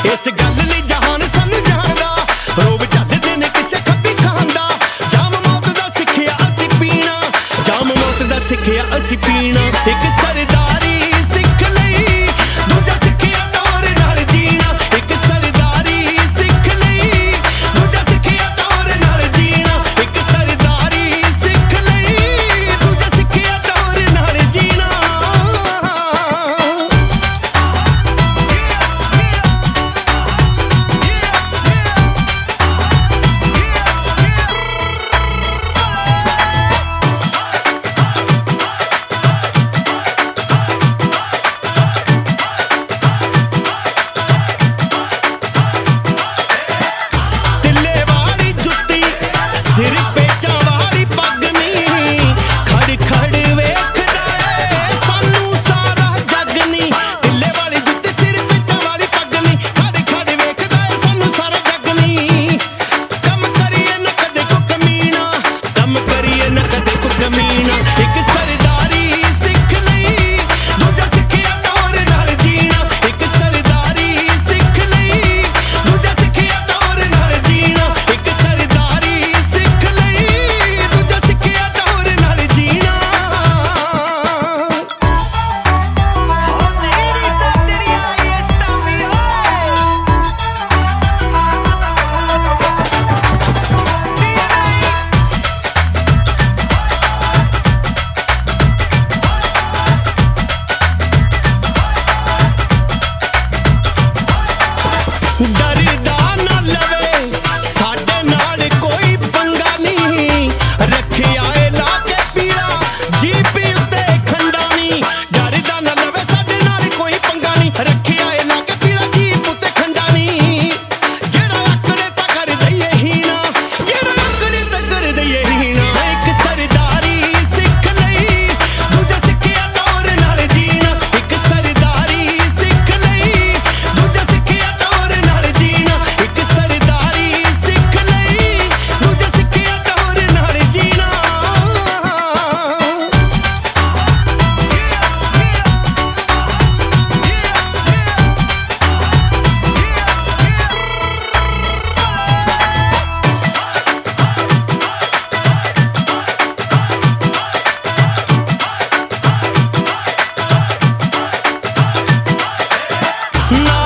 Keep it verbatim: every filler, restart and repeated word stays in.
इस गल लई जहान सानू जानदा रोब चलदे ने किसे खब्बी खांदा जाम मौत दा सिक्खिया असी पीना जाम मौत दा सिक्खिया असी पीना एक सरदारी सिख लई दूजा सिक्खिया टोर नाल जीना एक सरदारी सिख लई दूजा सिक्खिया टोर नाल जीना एक सरदारी सिख लई दूजा सिक्खिया टोर नाल जीना सिर पेचा वाली पग नी खड़ खड़ वेखदा ए सानू सारा जग नी ढिल्ले वाली जुत्ती सिर पेचा वाली पग नी खड़ खड़ वेखदा ए सानू सारा जग नी कम करिए न कदे को कमीना कम करिए न कदे को कमीना एक सरदारी सिख लई दूजा सिक्खिया टोर नाल जीना एक सरदारी सिख लई दूजा सिक्खिया टोर नाल जीना एक सरदारी सिख लई दूजा सिक्खिया टोर नाल जीना डरदा ना लवे साडे नाल कोई पंगा नहीं रखिया ए ला के पीड़ा जीपी उत्ते खंडा नहीं डरदा ना लवे साडे नाल कोई पंगा नहीं रखिया ए ला के पीड़ा जीप उत्ते खंडा नहीं जेड़ा आकड़े ता कर दईए ही ना जेड़ा आकड़े ता कर दईए ही ना एक सरदारी सिख लई दूजा सिक्खिया टोर नाल जीना एक सरदारी सिख लई दूजा सिक्खिया टोर नाल जीना एक सरदारी सिख लई दूजा सिक्खिया टोर नाल जीना ना